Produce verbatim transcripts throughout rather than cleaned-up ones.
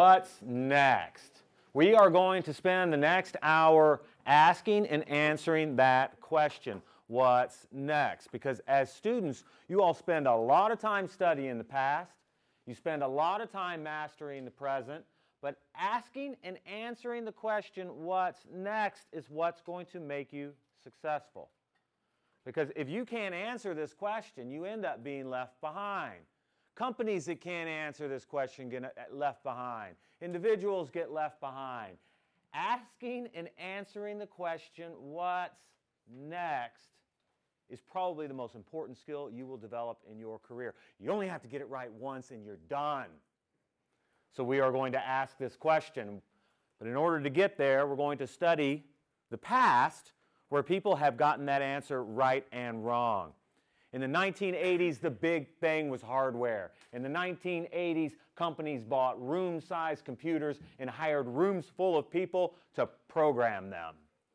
What's next? We are going to spend the next hour asking and answering that question. What's next? Because as students, you all spend a lot of time studying the past. You spend a lot of time mastering the present. But asking and answering the question, what's next, is what's going to make you successful. Because if you can't answer this question, you end up being left behind. Companies that can't answer this question get left behind. Individuals get left behind. Asking and answering the question, what's next, is probably the most important skill you will develop in your career. You only have to get it right once and you're done. So we are going to ask this question. But in order to get there, we're going to study the past where people have gotten that answer right and wrong. In the nineteen eighties, the big thing was hardware. In the nineteen eighties, companies bought room-sized computers and hired rooms full of people to program them.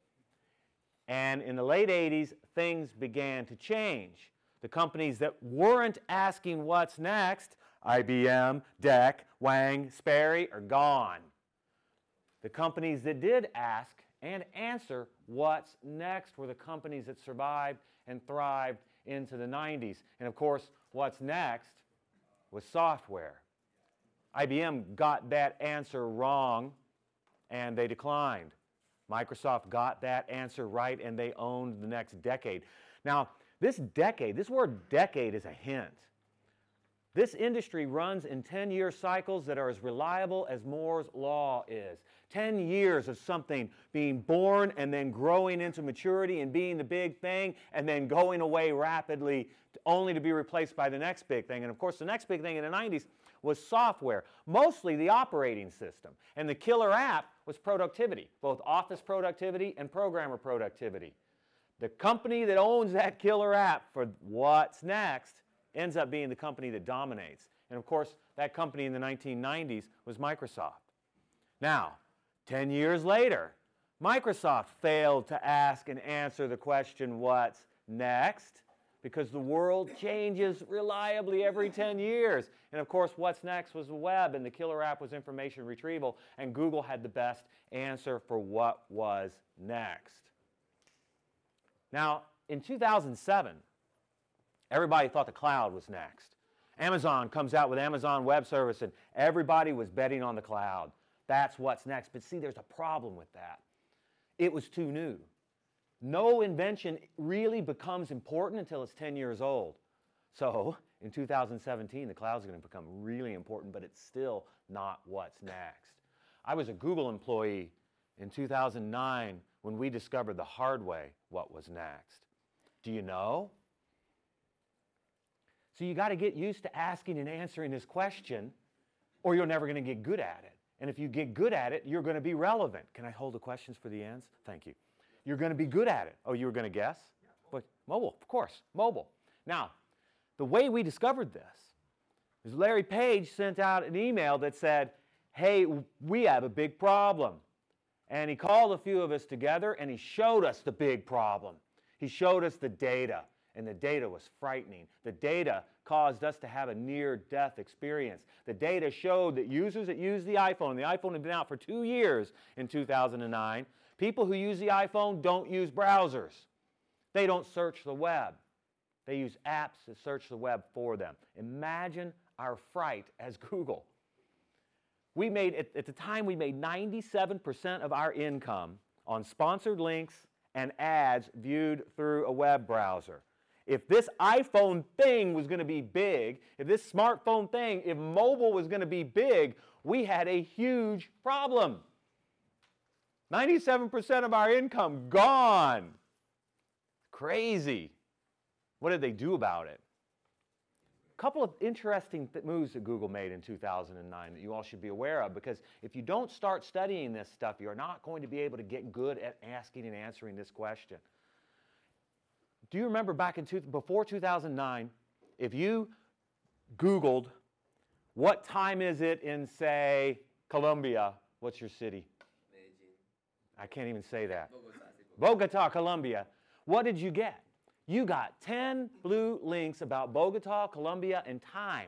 And in the late eighties, things began to change. The companies that weren't asking what's next, I B M, D E C, Wang, Sperry, are gone. The companies that did ask and answer what's next were the companies that survived and thrived into the nineties. And of course, what's next was software. I B M got that answer wrong and they declined. Microsoft got that answer right and they owned the next decade. Now, this decade, this word decade is a hint. This industry runs in ten-year cycles that are as reliable as Moore's Law is. ten years of something being born and then growing into maturity and being the big thing and then going away rapidly to, only to be replaced by the next big thing. And of course, the next big thing in the nineties was software, mostly the operating system. And the killer app was productivity, both office productivity and programmer productivity. The company that owns that killer app for what's next ends up being the company that dominates. And of course, that company in the nineteen nineties was Microsoft. Now, ten years later, Microsoft failed to ask and answer the question, what's next? Because the world changes reliably every ten years. And of course, what's next was the web, and the killer app was information retrieval, and Google had the best answer for what was next. Now, in two thousand seven, everybody thought the cloud was next. Amazon comes out with Amazon Web Service, and everybody was betting on the cloud. That's what's next. But see, there's a problem with that. It was too new. No invention really becomes important until it's ten years old. So in two thousand seventeen, the cloud's going to become really important, but it's still not what's next. I was a Google employee in two thousand nine when we discovered the hard way what was next. Do you know? So you got to get used to asking and answering this question, or you're never going to get good at it. And if you get good at it, you're going to be relevant. Can I hold the questions for the ends? Thank you. You're going to be good at it. Oh, you were going to guess? Yeah. But mobile, of course, mobile. Now, the way we discovered this is Larry Page sent out an email that said, hey, we have a big problem. And he called a few of us together and he showed us the big problem. He showed us the data. And the data was frightening. The data caused us to have a near-death experience. The data showed that users that use the iPhone, the iPhone had been out for two years in two thousand nine, people who use the iPhone don't use browsers. They don't search the web. They use apps that search the web for them. Imagine our fright as Google. We made, at, at the time, we made ninety-seven percent of our income on sponsored links and ads viewed through a web browser. If this iPhone thing was going to be big, if this smartphone thing, if mobile was going to be big, we had a huge problem. ninety-seven percent of our income gone. Crazy. What did they do about it? A couple of interesting th- moves that Google made in two thousand nine that you all should be aware of, because if you don't start studying this stuff, you're not going to be able to get good at asking and answering this question. Do you remember back in two, before two thousand nine, if you Googled what time is it in, say, Colombia, what's your city? Medellin. I can't even say that. Bogota, Bogota, Colombia. What did you get? You got ten blue links about Bogota, Colombia, and time.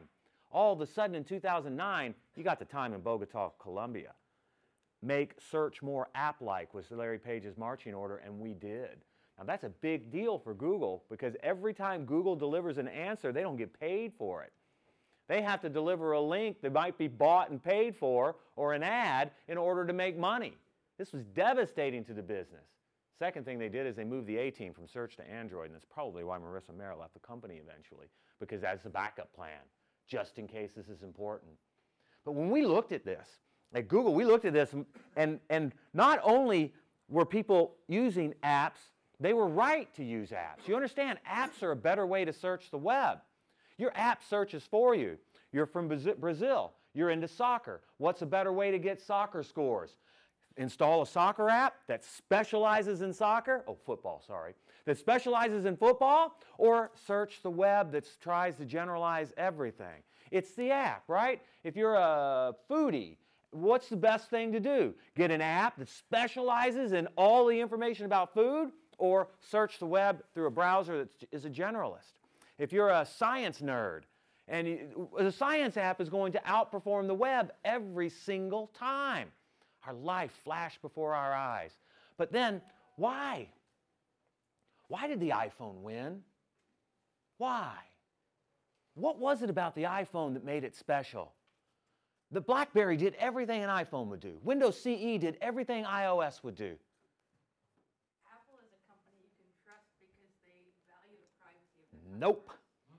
All of a sudden in two thousand nine, you got the time in Bogota, Colombia. Make search more app-like was Larry Page's marching order, and we did. Now that's a big deal for Google because every time Google delivers an answer, they don't get paid for it. They have to deliver a link that might be bought and paid for or an ad in order to make money. This was devastating to the business. Second thing they did is they moved the A-team from search to Android, and that's probably why Marissa Mayer left the company eventually, because that's a backup plan, just in case this is important. But when we looked at this, at Google, we looked at this, and, and not only were people using apps, they were right to use apps. You understand, apps are a better way to search the web. Your app searches for you. You're from Brazil. You're into soccer. What's a better way to get soccer scores? Install a soccer app that specializes in soccer, oh, football, sorry, that specializes in football, or search the web that tries to generalize everything. It's the app, right? If you're a foodie, what's the best thing to do? Get an app that specializes in all the information about food, or search the web through a browser that is a generalist. If you're a science nerd, and you, the science app is going to outperform the web every single time. Our life flashed before our eyes. But then, why? Why did the iPhone win? Why? What was it about the iPhone that made it special? The BlackBerry did everything an iPhone would do. Windows C E did everything iOS would do. Apple is a company you can trust because they value the privacy of their Nope.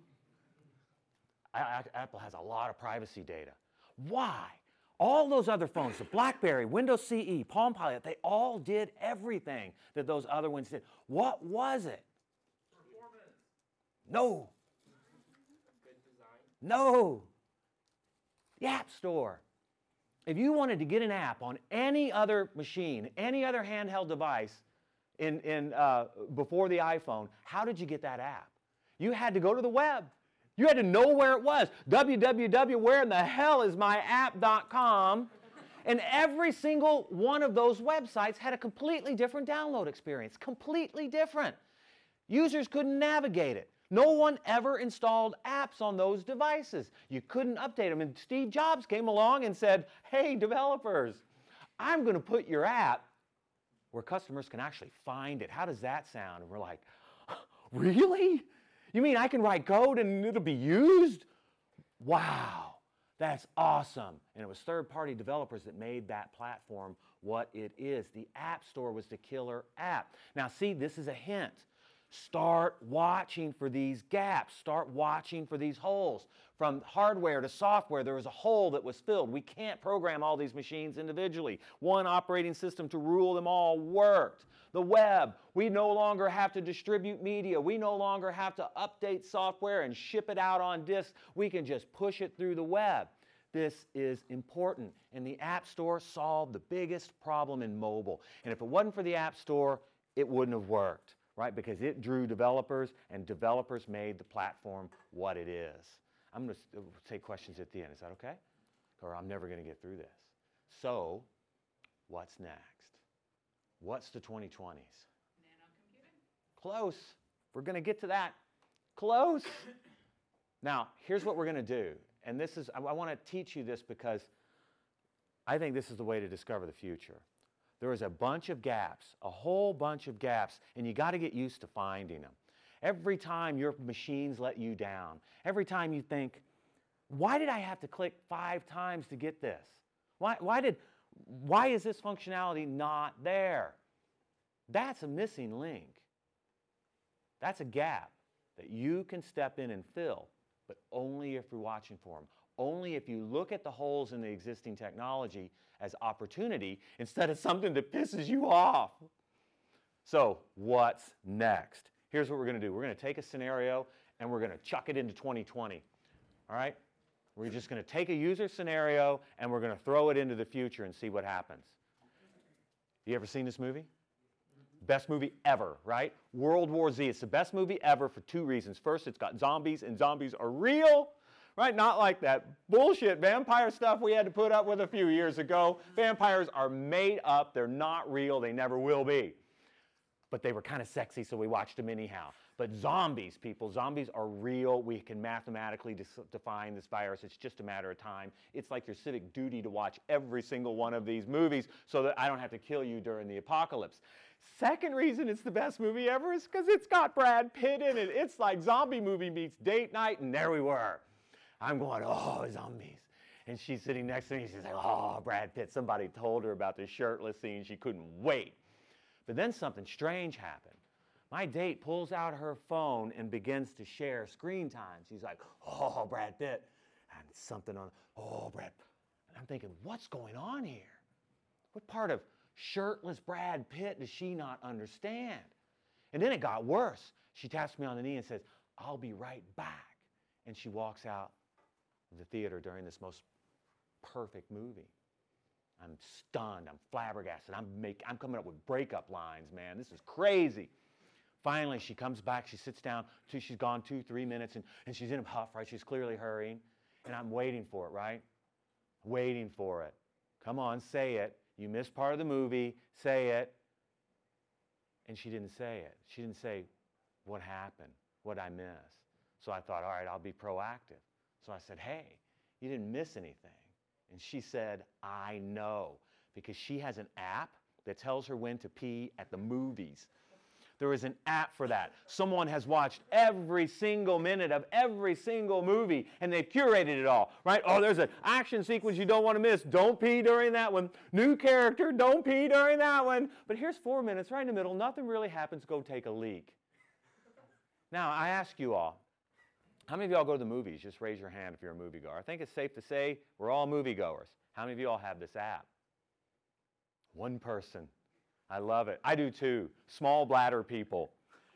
I, I, Apple has a lot of privacy data. Why? All those other phones, the BlackBerry, Windows C E, Palm Pilot, they all did everything that those other ones did. What was it? Performance. No. Good design. No. The App Store. If you wanted to get an app on any other machine, any other handheld device in, in, uh, before the iPhone, how did you get that app? You had to go to the web. You had to know where it was. w w w where in the hell is my app dot com. And every single one of those websites had a completely different download experience. Completely different. Users couldn't navigate it. No one ever installed apps on those devices. You couldn't update them. And Steve Jobs came along and said, hey, developers, I'm going to put your app where customers can actually find it. How does that sound? And we're like, really? You mean I can write code and it'll be used? Wow, that's awesome. And it was third-party developers that made that platform what it is. The App Store was the killer app. Now see, this is a hint. Start watching for these gaps. Start watching for these holes. From hardware to software, there was a hole that was filled. We can't program all these machines individually. One operating system to rule them all worked. The web, we no longer have to distribute media. We no longer have to update software and ship it out on disks. We can just push it through the web. This is important. And the App Store solved the biggest problem in mobile. And if it wasn't for the App Store, it wouldn't have worked, right? Because it drew developers, and developers made the platform what it is. I'm going to take questions at the end. Is that okay? Or I'm never going to get through this. So, what's next? What's the twenty twenties? nanocomputing. Close. We're going to get to that. Close. Now, here's what we're going to do. And this is, I, I want to teach you this because I think this is the way to discover the future. There is a bunch of gaps, a whole bunch of gaps, and you got to get used to finding them. Every time your machines let you down, every time you think, why did I have to click five times to get this? Why, why, did, why is this functionality not there? That's a missing link. That's a gap that you can step in and fill, but only if you're watching for them. Only if you look at the holes in the existing technology as opportunity instead of something that pisses you off. So, what's next? Here's what we're going to do. We're going to take a scenario and we're going to chuck it into twenty twenty. All right? We're just going to take a user scenario and we're going to throw it into the future and see what happens. You ever seen this movie? Best movie ever, right? World War Z. It's the best movie ever for two reasons. First, it's got zombies, and zombies are real, right? Not like that bullshit vampire stuff we had to put up with a few years ago. Vampires are made up. They're not real. They never will be. But they were kind of sexy, so we watched them anyhow. But zombies, people, zombies are real. We can mathematically dis- define this virus. It's just a matter of time. It's like your civic duty to watch every single one of these movies so that I don't have to kill you during the apocalypse. Second reason it's the best movie ever is because it's got Brad Pitt in it. It's like zombie movie meets date night, and there we were. I'm going, oh, zombies. And she's sitting next to me. She's like, oh, Brad Pitt. Somebody told her about the shirtless scene. She couldn't wait. But then something strange happened. My date pulls out her phone and begins to share screen time. She's like, oh, Brad Pitt. And something on, oh, Brad. And I'm thinking, what's going on here? What part of shirtless Brad Pitt does she not understand? And then it got worse. She taps me on the knee and says, I'll be right back. And she walks out of the theater during this most perfect movie. I'm stunned. I'm flabbergasted. I'm, make, I'm coming up with breakup lines, man. This is crazy. Finally, she comes back. She sits down. Two, she's gone two, three minutes, and, and she's in a huff, right? She's clearly hurrying. And I'm waiting for it, right? Waiting for it. Come on, say it. You missed part of the movie. Say it. And she didn't say it. She didn't say what happened, what I missed. So I thought, all right, I'll be proactive. So I said, hey, you didn't miss anything. And she said, I know, because she has an app that tells her when to pee at the movies. There is an app for that. Someone has watched every single minute of every single movie, and they've curated it all, right? Oh, there's an action sequence you don't want to miss. Don't pee during that one. New character, don't pee during that one. But here's four minutes right in the middle. Nothing really happens. Go take a leak. Now, I ask you all, how many of y'all go to the movies? Just raise your hand if you're a moviegoer. I think it's safe to say we're all moviegoers. How many of you all have this app? One person. I love it. I do too. Small bladder people.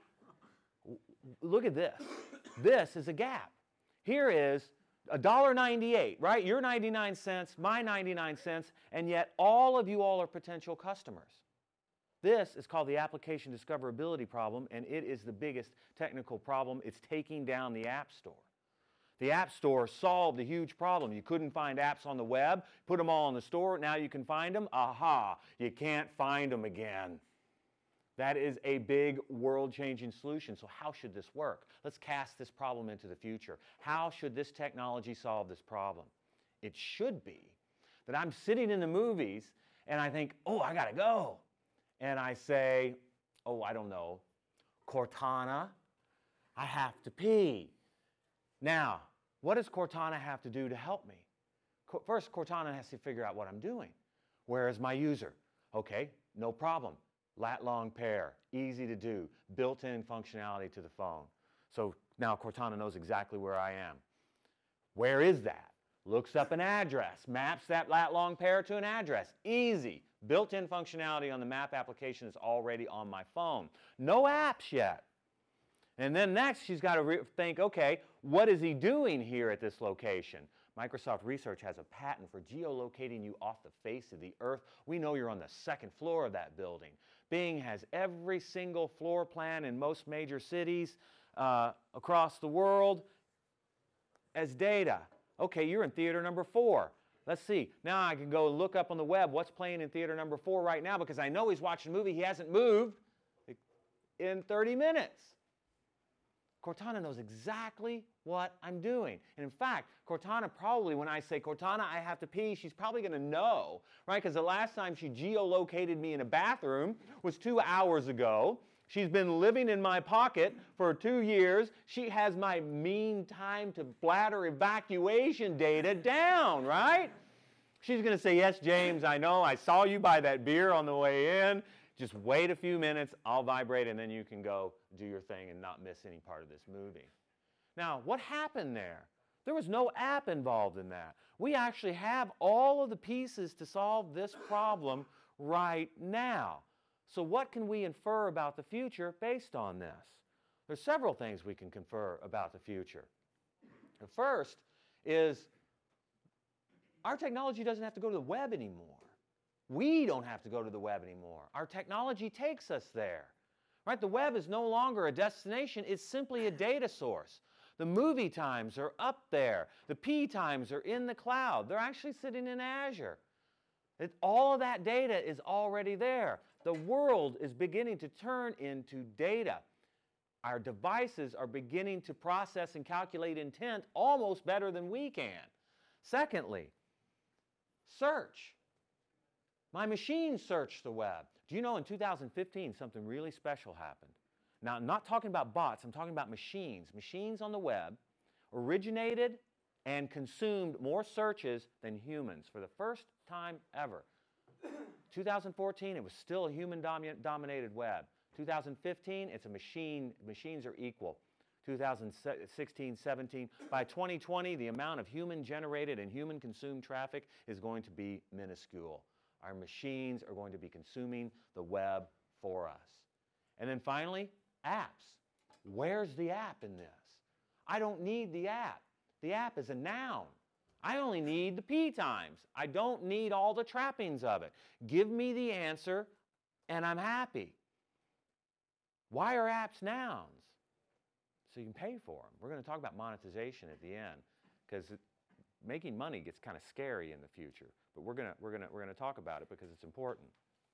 Look at this. This is a gap. Here is one dollar and ninety-eight cents, right? Your ninety-nine cents, my ninety-nine cents, and yet all of you all are potential customers. This is called the application discoverability problem, and it is the biggest technical problem. It's taking down the App Store. The App Store solved a huge problem. You couldn't find apps on the web, put them all in the store, now you can find them. Aha, you can't find them again. That is a big world-changing solution. So how should this work? Let's cast this problem into the future. How should this technology solve this problem? It should be that I'm sitting in the movies and I think, oh, I gotta go. And I say, oh, I don't know, Cortana, I have to pee. Now, what does Cortana have to do to help me? First, Cortana has to figure out what I'm doing. Where is my user? Okay, no problem. Lat long pair, easy to do, built-in functionality to the phone. So now Cortana knows exactly where I am. Where is that? Looks up an address, maps that lat long pair to an address. Easy. Built-in functionality on the map application is already on my phone. No apps yet. And then next, she's got to re- think, okay, what is he doing here at this location? Microsoft Research has a patent for geolocating you off the face of the earth. We know you're on the second floor of that building. Bing has every single floor plan in most major cities uh, across the world as data. Okay, you're in theater number four. Let's see. Now I can go look up on the web what's playing in theater number four right now because I know he's watching a movie. He hasn't moved in thirty minutes. Cortana knows exactly what I'm doing. And in fact, Cortana probably, when I say, Cortana, I have to pee, she's probably going to know, right? Because the last time she geolocated me in a bathroom was two hours ago. She's been living in my pocket for two years. She has my mean time to bladder evacuation data down, right? She's going to say, yes, James, I know. I saw you buy that beer on the way in. Just wait a few minutes. I'll vibrate, and then you can go do your thing and not miss any part of this movie. Now, what happened there? There was no app involved in that. We actually have all of the pieces to solve this problem right now. So what can we infer about the future based on this? There's several things we can confer about the future. The first is our technology doesn't have to go to the web anymore. We don't have to go to the web anymore. Our technology takes us there. Right? The web is no longer a destination. It's simply a data source. The movie times are up there. The P times are in the cloud. They're actually sitting in Azure. It, all of that data is already there. The world is beginning to turn into data. Our devices are beginning to process and calculate intent almost better than we can. Secondly, search. My machine searched the web. Do you know in two thousand fifteen something really special happened? Now, I'm not talking about bots, I'm talking about machines. Machines on the web originated and consumed more searches than humans for the first time ever. two thousand fourteen, it was still a human-dominated web. two thousand fifteen, it's a machine, machines are equal. two thousand sixteen, seventeen, by twenty twenty, the amount of human-generated and human-consumed traffic is going to be minuscule. Our machines are going to be consuming the web for us. And then finally, apps. Where's the app in this? I don't need the app. The app is a noun. I only need the P times. I don't need all the trappings of it. Give me the answer, and I'm happy. Why are apps nouns? So you can pay for them. We're going to talk about monetization at the end, because making money gets kind of scary in the future. But we're going to, we're going to, we're going to talk about it because it's important.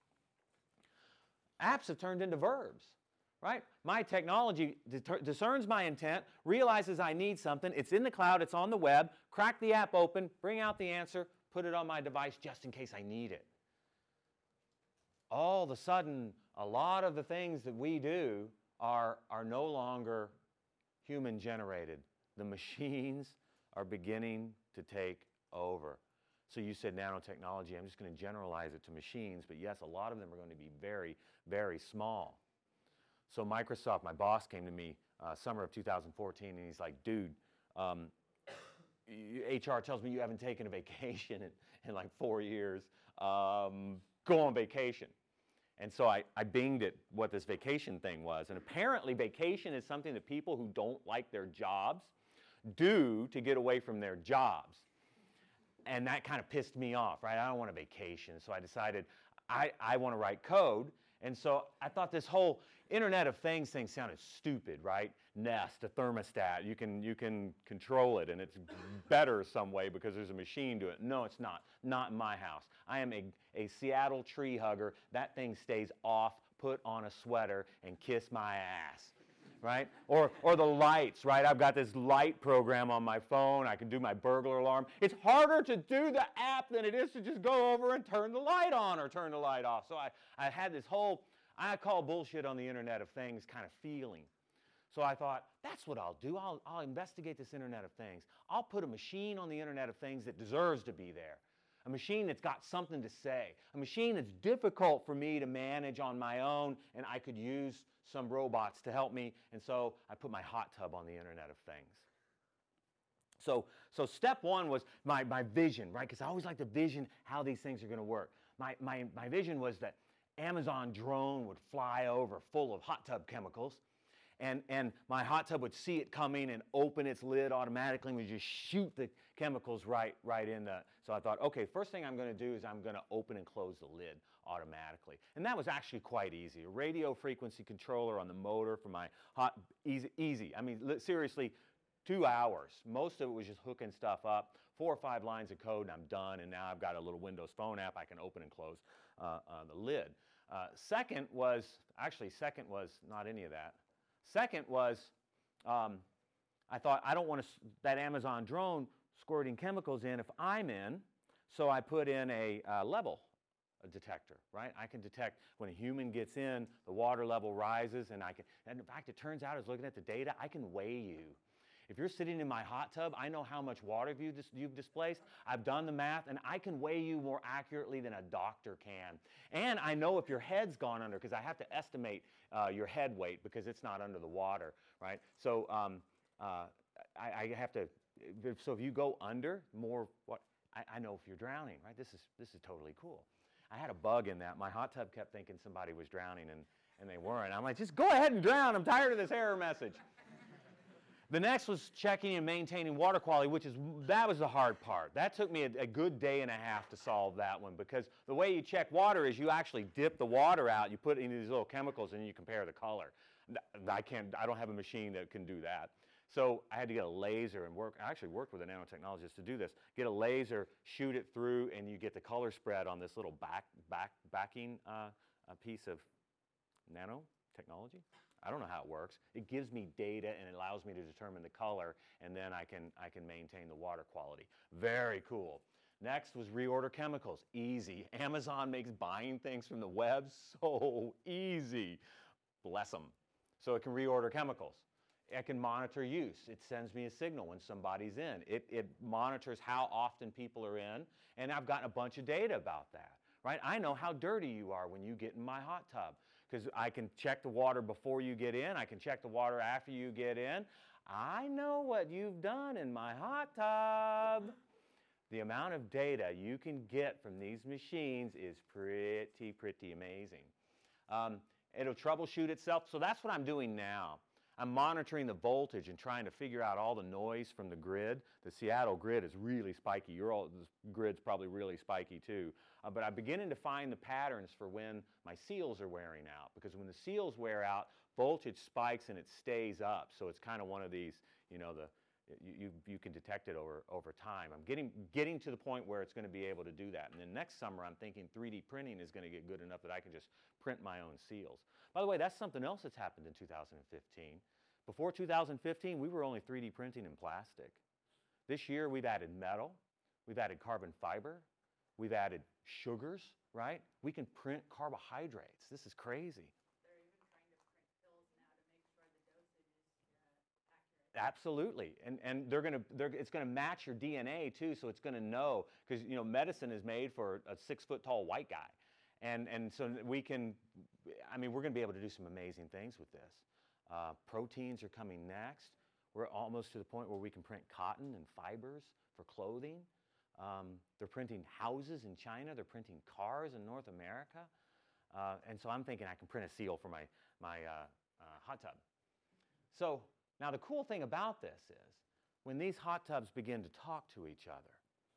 Apps have turned into verbs. Right? My technology discerns my intent, realizes I need something, it's in the cloud, it's on the web, crack the app open, bring out the answer, put it on my device just in case I need it. All of a sudden, a lot of the things that we do are, are no longer human-generated. The machines are beginning to take over. So you said nanotechnology, I'm just going to generalize it to machines, but yes, a lot of them are going to be very, very small. So Microsoft, my boss came to me uh, summer of two thousand fourteen, and he's like, dude, um, H R tells me you haven't taken a vacation in, in like four years. Um, go on vacation. And so I, I binged it what this vacation thing was. And apparently vacation is something that people who don't like their jobs do to get away from their jobs. And that kind of pissed me off, right? I don't want a vacation. So I decided I, I want to write code. And so I thought this whole Internet of Things thing sounded stupid, right? Nest, a thermostat, you can, you can control it, and it's better some way because there's a machine to it. No, it's not. Not in my house. I am a, a Seattle tree hugger. That thing stays off, put on a sweater, and kiss my ass, right? Or, or the lights, right? I've got this light program on my phone. I can do my burglar alarm. It's harder to do the app than it is to just go over and turn the light on or turn the light off. So I, I had this whole, I call bullshit on the Internet of Things kind of feeling. So I thought, that's what I'll do. I'll, I'll investigate this Internet of Things. I'll put a machine on the Internet of Things that deserves to be there. A machine that's got something to say. A machine that's difficult for me to manage on my own, and I could use some robots to help me. And so I put my hot tub on the Internet of Things. So, so step one was my, my vision, right? Because I always like to vision how these things are going to work. My, my, my vision was that Amazon drone would fly over full of hot tub chemicals, and, and my hot tub would see it coming and open its lid automatically and would just shoot the chemicals right, right in the... So I thought, okay, first thing I'm going to do is I'm going to open and close the lid automatically. And that was actually quite easy. A radio frequency controller on the motor for my hot... Easy, easy. I mean, seriously, two hours. Most of it was just hooking stuff up, four or five lines of code, and I'm done. And now I've got a little Windows Phone app I can open and close uh, uh, the lid. Uh, second was, actually second was not any of that. Second was, um, I thought I don't want to, that Amazon drone squirting chemicals in if I'm in, so I put in a uh, level a detector, right? I can detect when a human gets in, the water level rises, and I can, and in fact, it turns out, I was looking at the data, I can weigh you. If you're sitting in my hot tub, I know how much water you've, dis you've displaced. I've done the math, and I can weigh you more accurately than a doctor can. And I know if your head's gone under, because I have to estimate uh, your head weight because it's not under the water, right? So um, uh, I, I have to, so if you go under more, what I, I know if you're drowning, right? This is, this is totally cool. I had a bug in that. My hot tub kept thinking somebody was drowning, and, and they weren't. I'm like, just go ahead and drown. I'm tired of this error message. The next was checking and maintaining water quality, which is, that was the hard part. That took me a, a good day and a half to solve that one, because the way you check water is you actually dip the water out, you put it into these little chemicals, and you compare the color. I can't, I don't have a machine that can do that. So I had to get a laser and work, I actually worked with a nanotechnologist to do this. Get a laser, shoot it through, and you get the color spread on this little back, back, backing uh, a piece of nanotechnology. I don't know how it works. It gives me data and it allows me to determine the color, and then I can, I can maintain the water quality. Very cool. Next was reorder chemicals. Easy. Amazon makes buying things from the web so easy. Bless them. So it can reorder chemicals. It can monitor use. It sends me a signal when somebody's in. It, it monitors how often people are in, and I've gotten a bunch of data about that, right? I know how dirty you are when you get in my hot tub, because I can check the water before you get in. I can check the water after you get in. I know what you've done in my hot tub. The amount of data you can get from these machines is pretty, pretty amazing. Um, it'll troubleshoot itself. So that's what I'm doing now. I'm monitoring the voltage and trying to figure out all the noise from the grid. The Seattle grid is really spiky. Your all, this grid's probably really spiky too. Uh, but I'm beginning to find the patterns for when my seals are wearing out, because when the seals wear out, voltage spikes and it stays up. So it's kind of one of these, you know, the you, you, you can detect it over, over time. I'm getting, getting to the point where it's going to be able to do that. And then next summer, I'm thinking three D printing is going to get good enough that I can just print my own seals. By the way, that's something else that's happened in two thousand fifteen. Before two thousand fifteen, we were only three D printing in plastic. This year, we've added metal. We've added carbon fiber. We've added sugars, right? We can print carbohydrates. This is crazy. They're even trying to print pills now to make sure the dosage is uh, accurate. Absolutely, and and they're gonna they're it's gonna match your D N A too, so it's gonna know, because you know medicine is made for a six foot tall white guy, and and so we can, I mean we're gonna be able to do some amazing things with this. Uh, proteins are coming next. We're almost to the point where we can print cotton and fibers for clothing. Um, they're printing houses in China. They're printing cars in North America, uh, and so I'm thinking I can print a seal for my my uh, uh, hot tub. So. Now, the cool thing about this is when these hot tubs begin to talk to each other,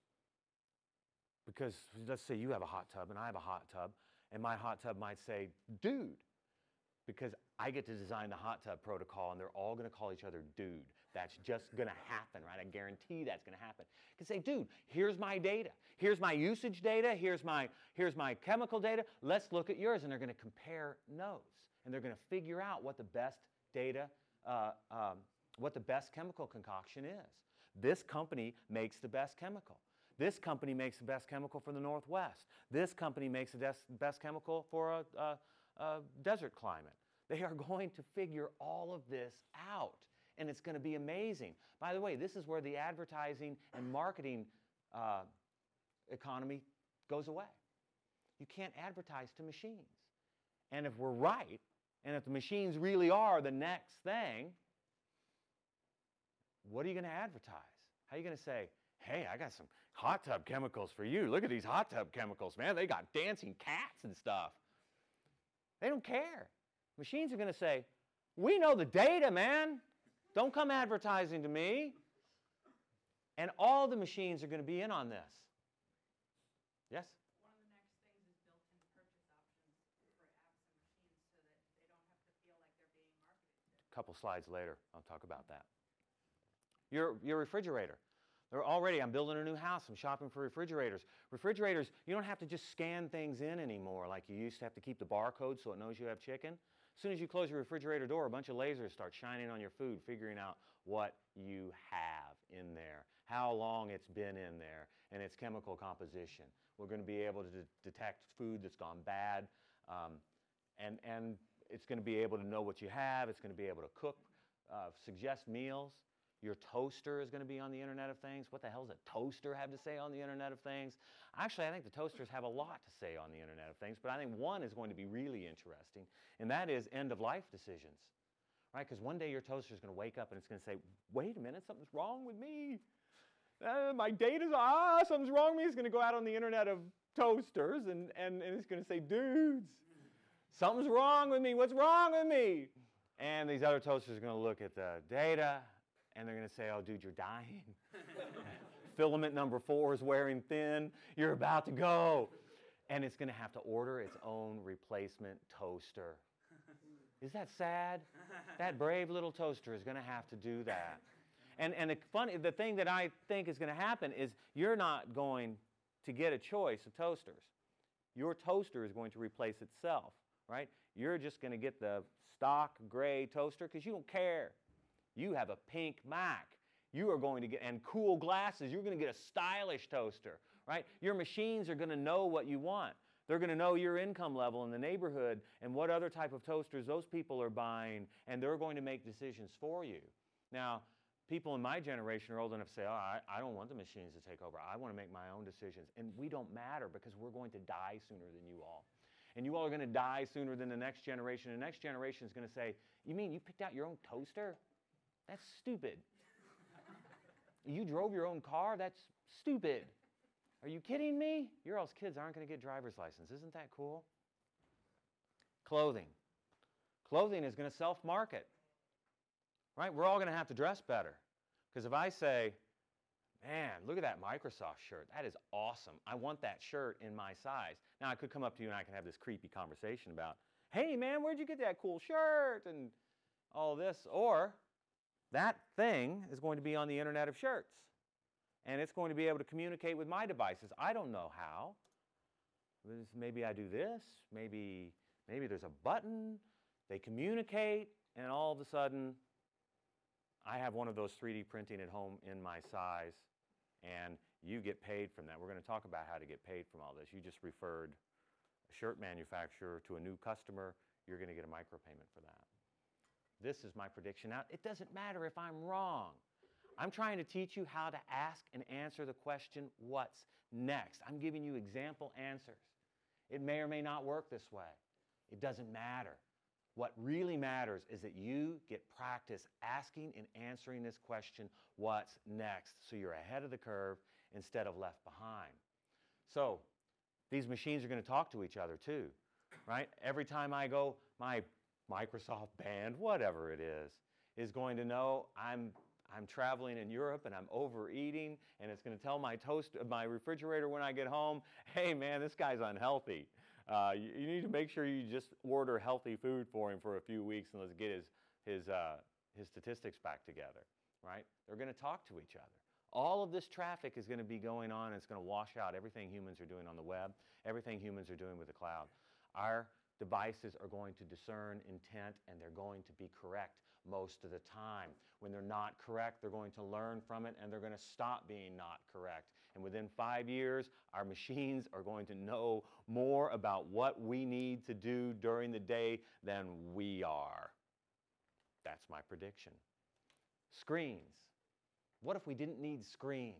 because let's say you have a hot tub and I have a hot tub, and my hot tub might say, dude, because I get to design the hot tub protocol, and they're all going to call each other dude. That's just going to happen, right? I guarantee that's going to happen. You can say, dude, here's my data. Here's my usage data. Here's my, here's my chemical data. Let's look at yours. And they're going to compare notes, and they're going to figure out what the best data Uh, um, what the best chemical concoction is. This company makes the best chemical. This company makes the best chemical for the Northwest. This company makes the des- best chemical for a, a, a desert climate. They are going to figure all of this out, and it's going to be amazing. By the way, this is where the advertising and marketing uh, economy goes away. You can't advertise to machines. And if we're right, and if the machines really are the next thing, what are you going to advertise? How are you going to say, hey, I got some hot tub chemicals for you. Look at these hot tub chemicals, man. They got dancing cats and stuff. They don't care. Machines are going to say, we know the data, man. Don't come advertising to me. And all the machines are going to be in on this. Yes? One of the next things is built-in purchase options for apps and machines so that they don't have to feel like they're being marketed to. A couple slides later, I'll talk about that. Your, your refrigerator. They're already, I'm building a new house, I'm shopping for refrigerators. Refrigerators, you don't have to just scan things in anymore like you used to have to keep the barcode so it knows you have chicken. As soon as you close your refrigerator door, a bunch of lasers start shining on your food, figuring out what you have in there, how long it's been in there, and its chemical composition. We're going to be able to de- detect food that's gone bad, um, and, and it's going to be able to know what you have. It's going to be able to cook, uh, suggest meals. Your toaster is going to be on the Internet of Things. What the hell does a toaster have to say on the Internet of Things? Actually, I think the toasters have a lot to say on the Internet of Things, but I think one is going to be really interesting, and that is end-of-life decisions, right? Because one day your toaster is going to wake up and it's going to say, wait a minute, something's wrong with me. Uh, my data's, ah, something's wrong with me. It's going to go out on the Internet of Toasters, and, and, and it's going to say, dudes, something's wrong with me. What's wrong with me? And these other toasters are going to look at the data, and they're going to say, oh, dude, you're dying. Filament number four is wearing thin. You're about to go. And it's going to have to order its own replacement toaster. Is that sad? That brave little toaster is going to have to do that. And, and the, funny, the thing that I think is going to happen is you're not going to get a choice of toasters. Your toaster is going to replace itself, right? You're just going to get the stock gray toaster because you don't care. You have a pink Mac. You are going to get, and cool glasses, you're going to get a stylish toaster, right? Your machines are going to know what you want. They're going to know your income level in the neighborhood and what other type of toasters those people are buying, and they're going to make decisions for you. Now, people in my generation are old enough to say, oh, I, I don't want the machines to take over. I want to make my own decisions. And we don't matter because we're going to die sooner than you all. And you all are going to die sooner than the next generation. The next generation is going to say, you mean you picked out your own toaster? That's stupid. You drove your own car? That's stupid. Are you kidding me? Your all's kids aren't going to get driver's license. Isn't that cool? Clothing. Clothing is going to self-market. Right? We're all going to have to dress better. Because if I say, man, look at that Microsoft shirt. That is awesome. I want that shirt in my size. Now, I could come up to you and I can have this creepy conversation about, hey, man, where'd you get that cool shirt? And all this. Or that thing is going to be on the Internet of Shirts. And it's going to be able to communicate with my devices. I don't know how. Maybe I do this. Maybe, maybe there's a button. They communicate. And all of a sudden, I have one of those three D printing at home in my size. And you get paid from that. We're going to talk about how to get paid from all this. You just referred a shirt manufacturer to a new customer. You're going to get a micropayment for that. This is my prediction. Now, it doesn't matter if I'm wrong. I'm trying to teach you how to ask and answer the question, what's next? I'm giving you example answers. It may or may not work this way. It doesn't matter. What really matters is that you get practice asking and answering this question, what's next? So you're ahead of the curve instead of left behind. So these machines are going to talk to each other too, right? Every time I go, my Microsoft Band, whatever it is, is going to know I'm I'm traveling in Europe and I'm overeating, and it's going to tell my toast, my refrigerator when I get home, hey man, this guy's unhealthy. Uh, you, you need to make sure you just order healthy food for him for a few weeks and let's get his his uh, his statistics back together, right? They're going to talk to each other. All of this traffic is going to be going on, and it's going to wash out everything humans are doing on the web, everything humans are doing with the cloud. Our devices are going to discern intent, and they're going to be correct most of the time. When they're not correct, they're going to learn from it, and they're going to stop being not correct. And within five years, our machines are going to know more about what we need to do during the day than we are. That's my prediction. Screens. What if we didn't need screens?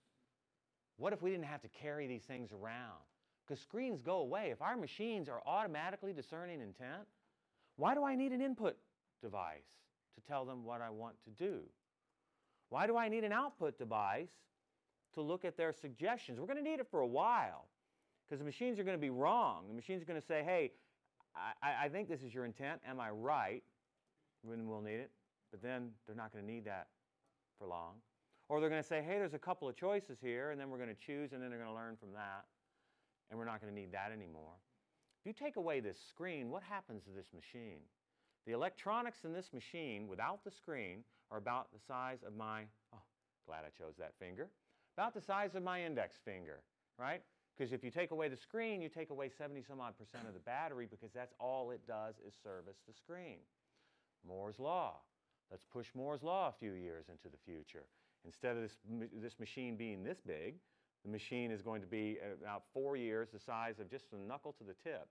What if we didn't have to carry these things around? Because screens go away. If our machines are automatically discerning intent, why do I need an input device to tell them what I want to do? Why do I need an output device to look at their suggestions? We're going to need it for a while because the machines are going to be wrong. The machines are going to say, hey, I, I think this is your intent. Am I right? When we'll need it. But then they're not going to need that for long. Or they're going to say, hey, there's a couple of choices here, and then we're going to choose, and then they're going to learn from that. And we're not going to need that anymore. If you take away this screen, what happens to this machine? The electronics in this machine, without the screen, are about the size of my, oh, glad I chose that finger, about the size of my index finger, right? Because if you take away the screen, you take away seventy some odd percent of the battery because that's all it does is service the screen. Moore's Law. Let's push Moore's Law a few years into the future. Instead of this, this machine being this big, the machine is going to be about four years the size of just a knuckle to the tip.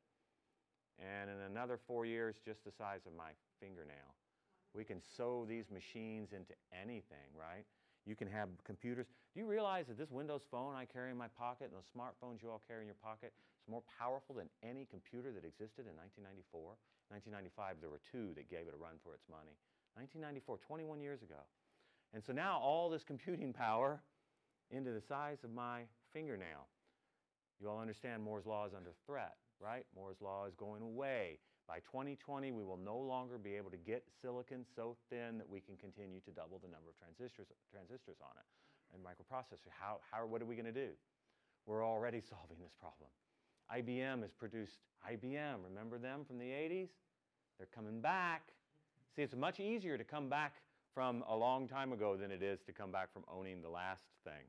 And in another four years, just the size of my fingernail. We can sew these machines into anything, right? You can have computers. Do you realize that this Windows phone I carry in my pocket and those smartphones you all carry in your pocket is more powerful than any computer that existed in nineteen ninety-four? nineteen ninety-five, there were two that gave it a run for its money. nineteen ninety-four, twenty-one years ago. And so now all this computing power into the size of my fingernail. You all understand Moore's Law is under threat, right? Moore's Law is going away. By twenty twenty, we will no longer be able to get silicon so thin that we can continue to double the number of transistors, transistors on it and microprocessor. How, how, what are we going to do? We're already solving this problem. I B M has produced I B M. Remember them from the eighties? They're coming back. See, it's much easier to come back from a long time ago than it is to come back from owning the last thing.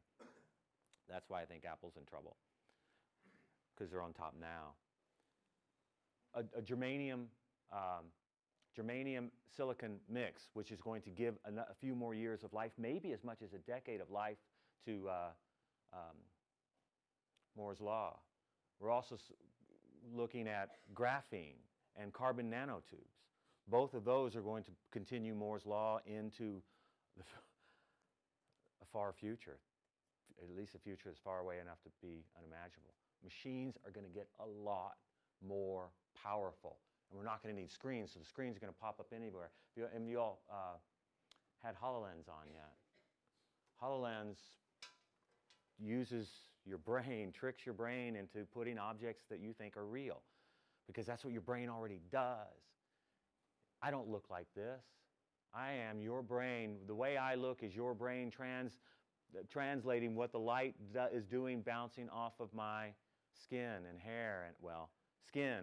That's why I think Apple's in trouble, because they're on top now. a, a germanium, um, germanium silicon mix, which is going to give a, a few more years of life, maybe as much as a decade of life to uh, um, Moore's Law. We're also s- looking at graphene and carbon nanotubes. Both of those are going to continue Moore's Law into the f- a far future, at least a future that's far away enough to be unimaginable. Machines are going to get a lot more powerful, and we're not going to need screens, so the screens are going to pop up anywhere. You, and you all uh, had HoloLens on yet? HoloLens uses your brain, tricks your brain into putting objects that you think are real, because that's what your brain already does. I don't look like this. I am your brain. The way I look is your brain trans, uh, translating what the light do, is doing, bouncing off of my skin and hair, and well, skin.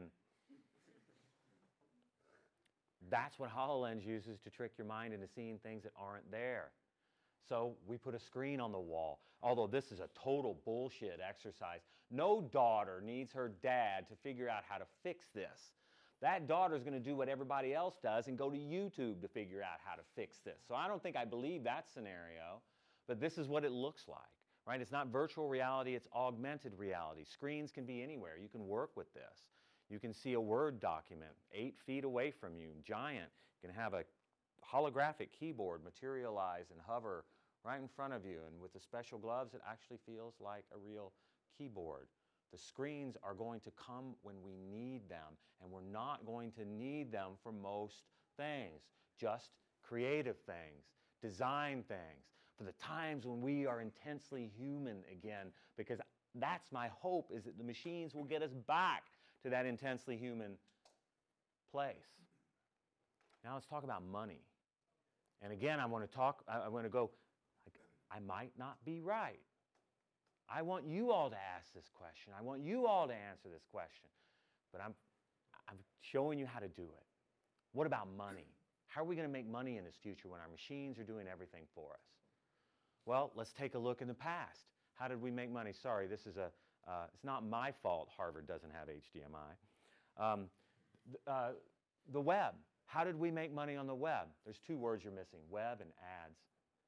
That's what HoloLens uses to trick your mind into seeing things that aren't there. So we put a screen on the wall, although this is a total bullshit exercise. No daughter needs her dad to figure out how to fix this. That daughter's going to do what everybody else does and go to YouTube to figure out how to fix this. So I don't think I believe that scenario, but this is what it looks like, right? It's not virtual reality, it's augmented reality. Screens can be anywhere. You can work with this. You can see a Word document eight feet away from you, giant. You can have a holographic keyboard materialize and hover right in front of you, and with the special gloves, it actually feels like a real keyboard. The screens are going to come when we need them, and we're not going to need them for most things, just creative things, design things, for the times when we are intensely human again, because that's my hope, is that the machines will get us back to that intensely human place. Now let's talk about money. And again, I want to talk, I, I want to go, I, I might not be right. I want you all to ask this question. I want you all to answer this question. But I'm, I'm showing you how to do it. What about money? How are we going to make money in this future when our machines are doing everything for us? Well, let's take a look in the past. How did we make money? Sorry, this is a, uh, it's not my fault Harvard doesn't have H D M I. Um, th- uh, the web. How did we make money on the web? There's two words you're missing, web and ads.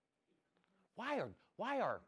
Why are, why are,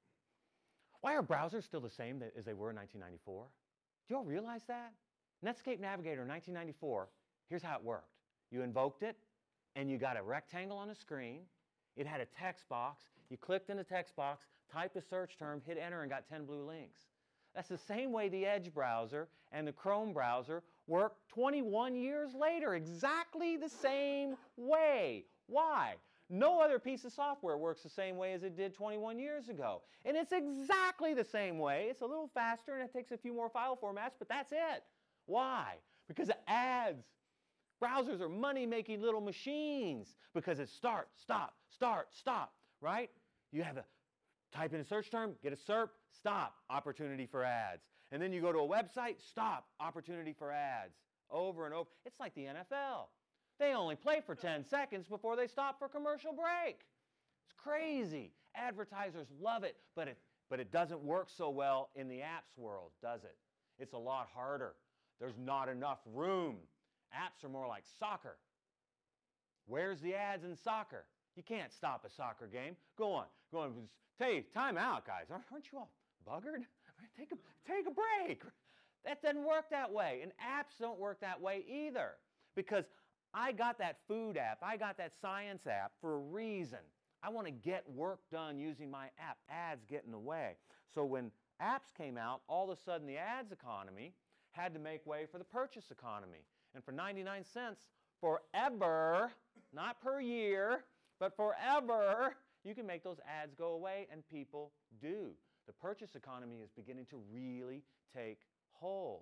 why are browsers still the same as they were in nineteen ninety-four? Do you all realize that? Netscape Navigator in nineteen ninety-four, here's how it worked. You invoked it, and you got a rectangle on the screen. It had a text box. You clicked in the text box, typed a search term, hit enter, and got ten blue links. That's the same way the Edge browser and the Chrome browser work twenty-one years later, exactly the same way. Why? No other piece of software works the same way as it did twenty-one years ago. And it's exactly the same way. It's a little faster and it takes a few more file formats, but that's it. Why? Because of ads. Browsers are money-making little machines because it's start, stop, start, stop, right? You have a type in a search term, get a SERP, stop, opportunity for ads. And then you go to a website, stop, opportunity for ads. Over and over. It's like the N F L. They only play for ten seconds before they stop for commercial break. It's crazy. Advertisers love it, but it, but it doesn't work so well in the apps world, does it? It's a lot harder. There's not enough room. Apps are more like soccer. Where's the ads in soccer? You can't stop a soccer game. Go on. Go on. Hey, time out, guys. Aren't you all buggered? Take a, take a break. That doesn't work that way. And apps don't work that way either. Because I got that food app, I got that science app for a reason. I want to get work done using my app. Ads get in the way. So when apps came out, all of a sudden the ads economy had to make way for the purchase economy. And for ninety-nine cents, forever, not per year, but forever, you can make those ads go away, and people do. The purchase economy is beginning to really take hold.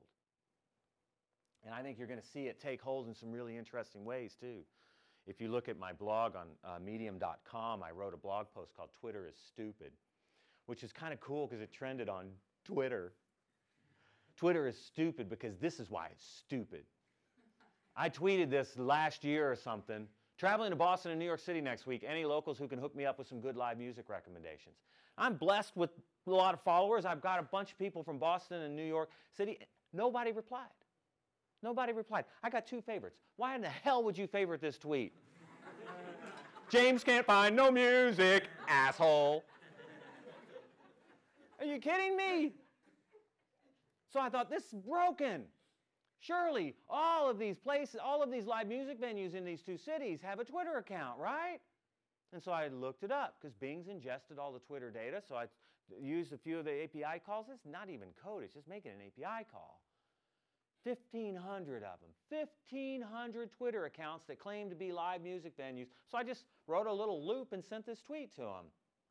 And I think you're going to see it take hold in some really interesting ways, too. If you look at my blog on uh, medium dot com, I wrote a blog post called Twitter is Stupid, which is kind of cool because it trended on Twitter. Twitter is stupid because this is why it's stupid. I tweeted this last year or something. Traveling to Boston and New York City next week. Any locals who can hook me up with some good live music recommendations? I'm blessed with a lot of followers. I've got a bunch of people from Boston and New York City. Nobody replied. Nobody replied. I got two favorites. Why in the hell would you favorite this tweet? James can't find no music, asshole. Are you kidding me? So I thought, this is broken. Surely all of these places, all of these live music venues in these two cities have a Twitter account, right? And so I looked it up because Bing's ingested all the Twitter data. So I used a few of the A P I calls. It's not even code. It's just making an A P I call. fifteen hundred of them. fifteen hundred Twitter accounts that claim to be live music venues. So I just wrote a little loop and sent this tweet to them.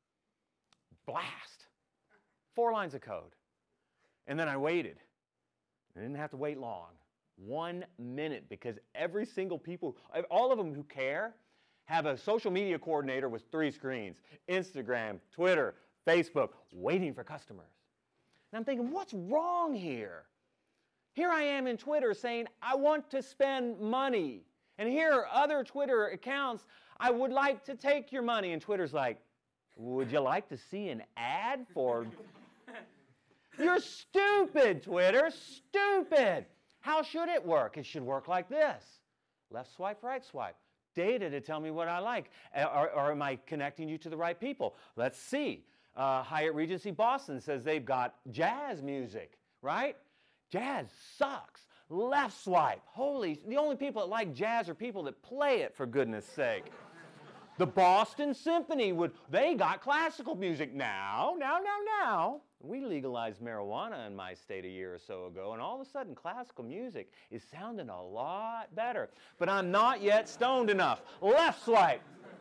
Blast. Four lines of code. And then I waited. I didn't have to wait long. One minute, because every single people, all of them who care, have a social media coordinator with three screens. Instagram, Twitter, Facebook, waiting for customers. And I'm thinking, what's wrong here? Here I am in Twitter saying, I want to spend money. And here are other Twitter accounts, I would like to take your money. And Twitter's like, would you like to see an ad for... You're stupid, Twitter, stupid. How should it work? It should work like this. Left swipe, right swipe. Data to tell me what I like. Or, or am I connecting you to the right people? Let's see. Uh, Hyatt Regency Boston says they've got jazz music, right? Jazz sucks. Left swipe. Holy, the only people that like jazz are people that play it, for goodness sake. The Boston Symphony, would they got classical music now, now, now, now. We legalized marijuana in my state a year or so ago, and all of a sudden classical music is sounding a lot better. But I'm not yet stoned enough. Left swipe.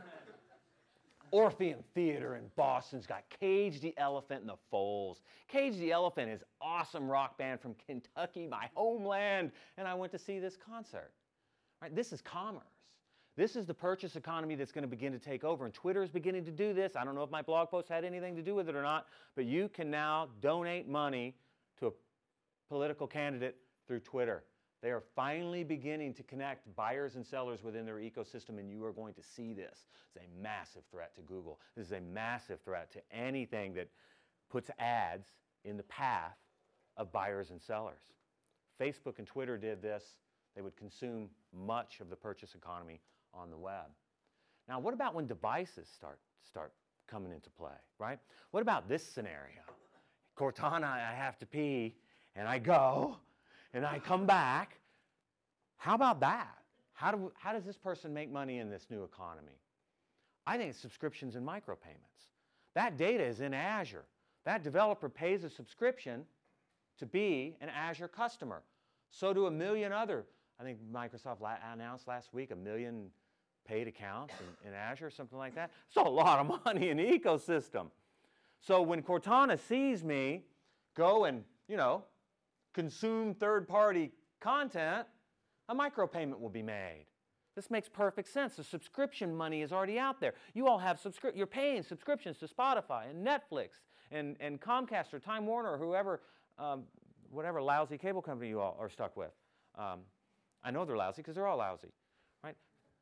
Orpheum Theater in Boston's got Cage the Elephant and the Foals. Cage the Elephant is an awesome rock band from Kentucky, my homeland, and I went to see this concert. Right, this is commerce. This is the purchase economy that's going to begin to take over, and Twitter is beginning to do this. I don't know if my blog post had anything to do with it or not, but you can now donate money to a political candidate through Twitter. They are finally beginning to connect buyers and sellers within their ecosystem, and you are going to see this. It's a massive threat to Google. This is a massive threat to anything that puts ads in the path of buyers and sellers. Facebook and Twitter did this. They would consume much of the purchase economy on the web. Now, what about when devices start, start coming into play, right? What about this scenario? Cortana, I have to pee, and I go, and I come back. How about that? How, do, how does this person make money in this new economy? I think it's subscriptions and micropayments. That data is in Azure. That developer pays a subscription to be an Azure customer. So do a million other, I think Microsoft la- announced last week, a million paid accounts in, in Azure, something like that. It's a lot of money in the ecosystem. So when Cortana sees me go and, you know, consume third-party content, a micropayment will be made. This makes perfect sense. The subscription money is already out there. You all have subscri- you're paying subscriptions to Spotify and Netflix and, and Comcast or Time Warner or whoever, um, whatever lousy cable company you all are stuck with. Um, I know they're lousy because they're all lousy, right?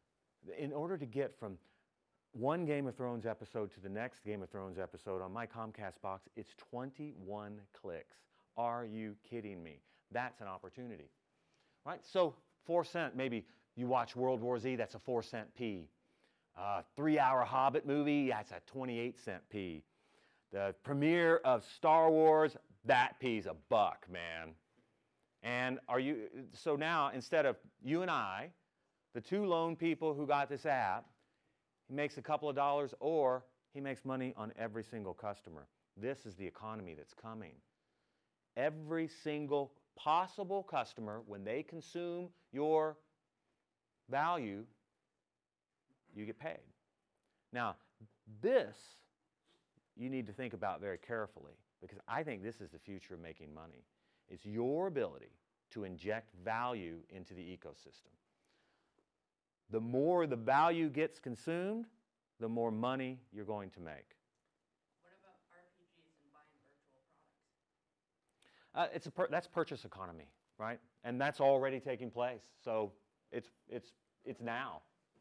In order to get from one Game of Thrones episode to the next Game of Thrones episode on my Comcast box, it's twenty-one clicks. Are you kidding me? That's an opportunity, right? So four cent, maybe you watch World War Z, that's a four cent P. Uh, three-hour Hobbit movie, that's a twenty-eight cent P. The premiere of Star Wars, that P's a buck, man. And are you, so now instead of you and I, the two lone people who got this app, he makes a couple of dollars or he makes money on every single customer. This is the economy that's coming. Every single possible customer, when they consume your value, you get paid. Now, this you need to think about very carefully because I think this is the future of making money. It's your ability to inject value into the ecosystem. The more the value gets consumed, the more money you're going to make. What about R P Gs and buying virtual products? Uh, it's a per- that's purchase economy, right? And that's already taking place. So it's, it's, it's now.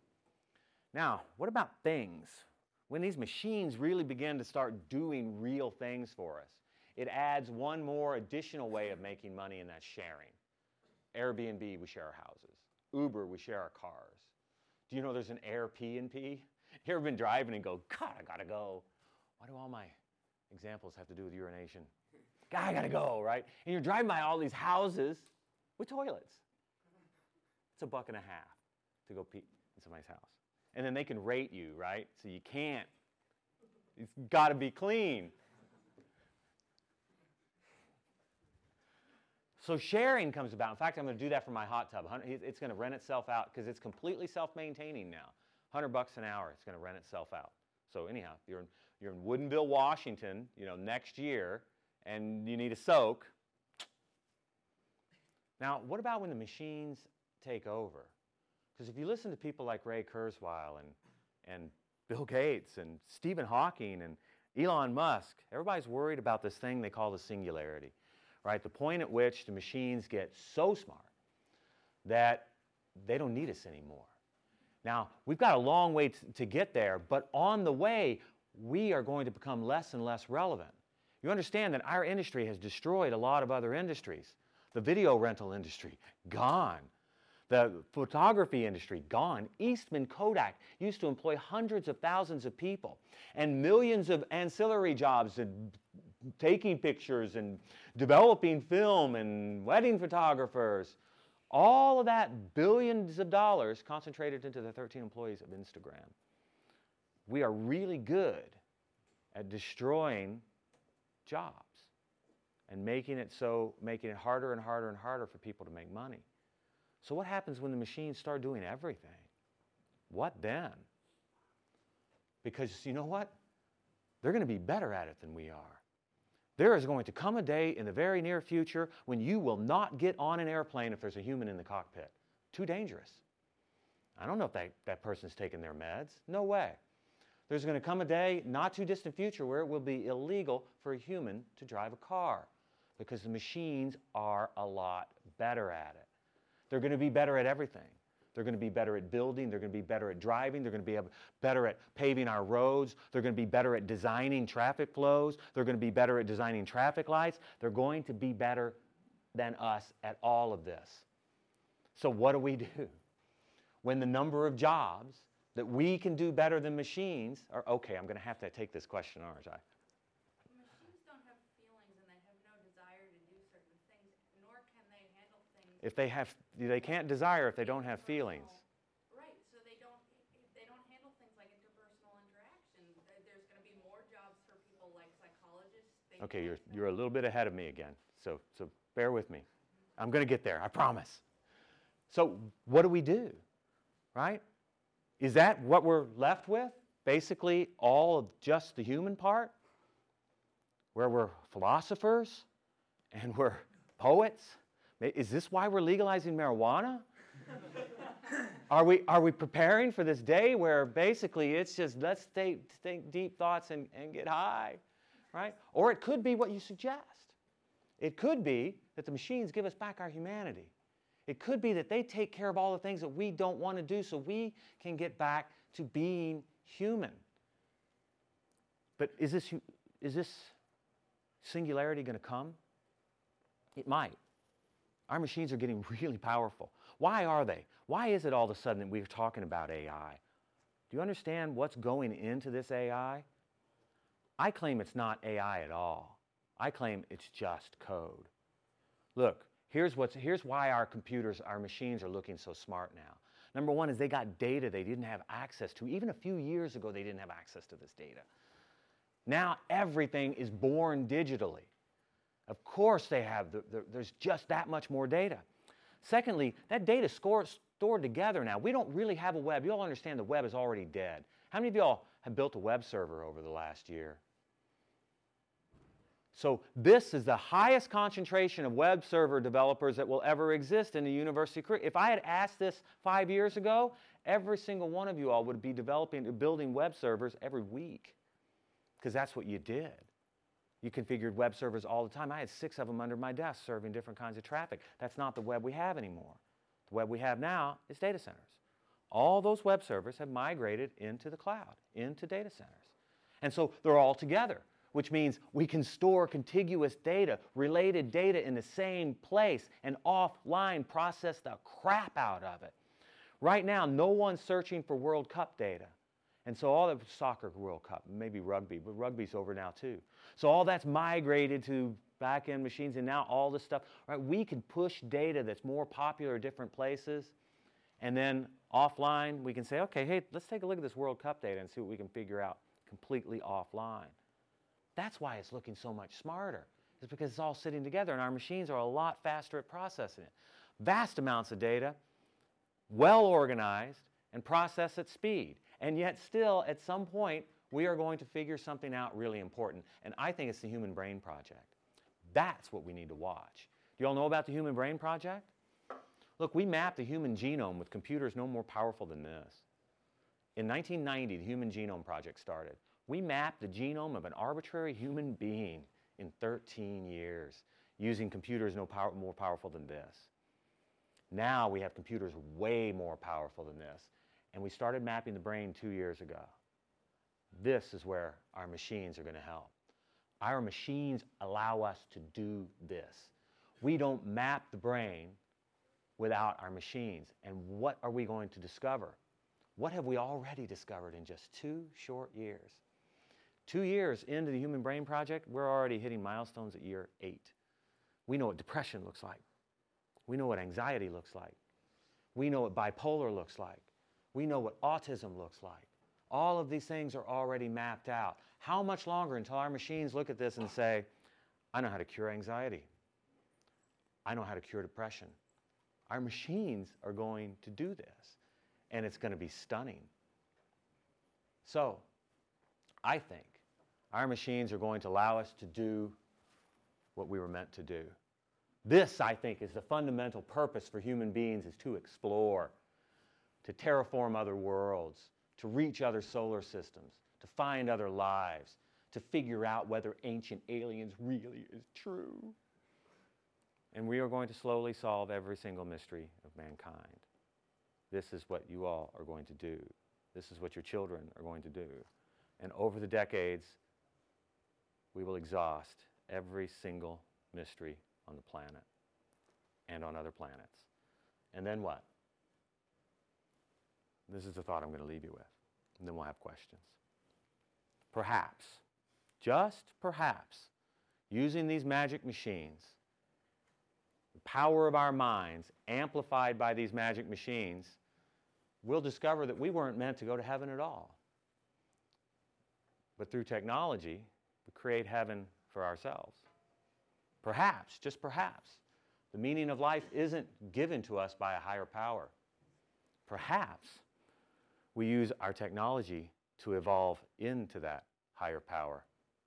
Now, what about things? When these machines really begin to start doing real things for us, it adds one more additional way of making money, and that's sharing. Airbnb, we share our houses. Uber, we share our cars. Do you know there's an Air P and P? You ever been driving and go, God, I gotta go. Why do all my examples have to do with urination? God, I gotta go, right? And you're driving by all these houses with toilets. It's a buck and a half to go pee in somebody's house. And then they can rate you, right? So you can't. It's gotta be clean. So sharing comes about. In fact, I'm going to do that for my hot tub. It's going to rent itself out because it's completely self-maintaining now. one hundred bucks an hour, it's going to rent itself out. So anyhow, you're in, you're in Woodinville, Washington, you know, next year, and you need a soak. Now, what about when the machines take over? Because if you listen to people like Ray Kurzweil and, and Bill Gates and Stephen Hawking and Elon Musk, everybody's worried about this thing they call the singularity. Right, the point at which the machines get so smart that they don't need us anymore. Now, we've got a long way t- to get there, but on the way, we are going to become less and less relevant. You understand that our industry has destroyed a lot of other industries. The video rental industry, gone. The photography industry, gone. Eastman Kodak used to employ hundreds of thousands of people and millions of ancillary jobs and taking pictures and developing film and wedding photographers. All of that, billions of dollars concentrated into the thirteen employees of Instagram. We are really good at destroying jobs and making it so, making it harder and harder and harder for people to make money. So what happens when the machines start doing everything? What then? Because you know what? They're going to be better at it than we are. There is going to come a day in the very near future when you will not get on an airplane if there's a human in the cockpit. Too dangerous. I don't know if that, that person's taken their meds. No way. There's going to come a day, not too distant future, where it will be illegal for a human to drive a car because the machines are a lot better at it. They're going to be better at everything. They're going to be better at building. They're going to be better at driving. They're going to be better at paving our roads. They're going to be better at designing traffic flows. They're going to be better at designing traffic lights. They're going to be better than us at all of this. So what do we do? When the number of jobs that we can do better than machines are, okay, I'm going to have to take this question, aren't I? Machines don't have feelings and they have no desire to do certain things, nor can they handle things. If they have, they can't desire if they don't have feelings. Right, so they don't, they don't handle things like interpersonal interaction. There- There's going to be more jobs for people like psychologists. They Okay, you're, can't- you're a little bit ahead of me again, so, so bear with me. I'm going to get there, I promise. So what do we do, right? Is that what we're left with? Basically all of just the human part? Where we're philosophers and we're poets? Is this why we're legalizing marijuana? Are we, are we preparing for this day where basically it's just let's think, think deep thoughts and, and get high, right? Or it could be what you suggest. It could be that the machines give us back our humanity. It could be that they take care of all the things that we don't want to do so we can get back to being human. But is this, is this singularity going to come? It might. Our machines are getting really powerful. Why are they? Why is it all of a sudden that we're talking about A I? Do you understand what's going into this A I? I claim it's not A I at all. I claim it's just code. Look, here's, what's, here's why our computers, our machines are looking so smart now. Number one is they got data they didn't have access to. Even a few years ago, they didn't have access to this data. Now everything is born digitally. Of course they have, the, the, there's just that much more data. Secondly, that data is stored together now. We don't really have a web. You all understand the web is already dead. How many of y'all have built a web server over the last year? So this is the highest concentration of web server developers that will ever exist in the university career. If I had asked this five years ago, every single one of you all would be developing, building web servers every week, because that's what you did. You configured web servers all the time. I had six of them under my desk serving different kinds of traffic. That's not the web we have anymore. The web we have now is data centers. All those web servers have migrated into the cloud, into data centers. And so they're all together. which means we can store contiguous data, related data in the same place, and offline process the crap out of it. Right now, no one's searching for World Cup data. And so all the soccer World Cup, maybe rugby, but rugby's over now too. So all that's migrated to back-end machines, and now all this stuff, right? We can push data that's more popular at different places, and then offline, we can say, okay, hey, let's take a look at this World Cup data and see what we can figure out completely offline. That's why it's looking so much smarter. It's because it's all sitting together, and our machines are a lot faster at processing it. Vast amounts of data, well organized, and processed at speed. And yet still, at some point, we are going to figure something out really important. And I think it's the Human Brain Project. That's what we need to watch. Do you all know about the Human Brain Project? Look, we mapped the human genome with computers no more powerful than this. In nineteen ninety, the Human Genome Project started. We mapped the genome of an arbitrary human being in thirteen years using computers no power, more powerful than this. Now we have computers way more powerful than this. And we started mapping the brain two years ago. This is where our machines are going to help. Our machines allow us to do this. We don't map the brain without our machines. And what are we going to discover? What have we already discovered in just two short years? Two years into the Human Brain Project, we're already hitting milestones at year eight. We know what depression looks like. We know what anxiety looks like. We know what bipolar looks like. We know what autism looks like. All of these things are already mapped out. How much longer until our machines look at this and say, I know how to cure anxiety. I know how to cure depression. Our machines are going to do this, and it's going to be stunning. So, I think our machines are going to allow us to do what we were meant to do. This, I think, is the fundamental purpose for human beings, is to explore, to terraform other worlds, to reach other solar systems, to find other lives, to figure out whether ancient aliens really is true. And we are going to slowly solve every single mystery of mankind. This is what you all are going to do. This is what your children are going to do. And over the decades, we will exhaust every single mystery on the planet and on other planets. And then what? This is the thought I'm going to leave you with. And then we'll have questions. Perhaps, just perhaps, using these magic machines, the power of our minds amplified by these magic machines, we'll discover that we weren't meant to go to heaven at all. But through technology, we create heaven for ourselves. Perhaps, just perhaps, the meaning of life isn't given to us by a higher power. Perhaps we use our technology to evolve into that higher power.